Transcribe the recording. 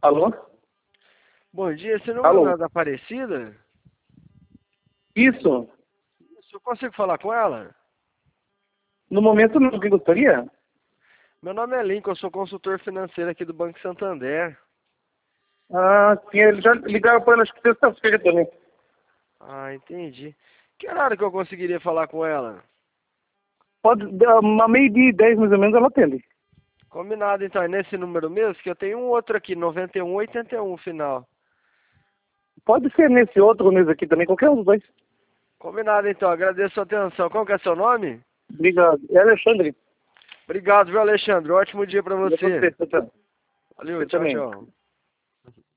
Alô? Bom dia, esse número Alô? não é da Aparecida? Isso. Eu consigo falar com ela? No momento não, quem gostaria? Meu nome é Lincoln, eu sou consultor financeiro aqui do Banco Santander. Ah, sim, ele já ligaram para ela, acho que sexta-feira também. Ah, entendi. Que horário que eu conseguiria falar com ela? Pode, dar uma meio-dia e 10 mais ou menos, ela atende. Combinado então, é nesse número mesmo? Que eu tenho um outro aqui, 9181 final. Pode ser nesse outro, nesse aqui também, qualquer um dos dois. Combinado então, agradeço a atenção. Qual que é seu nome? Obrigado. É Alexandre. Obrigado, viu, Alexandre? Ótimo dia pra E é você. você, tá? Valeu, Você tchau, também. tchau.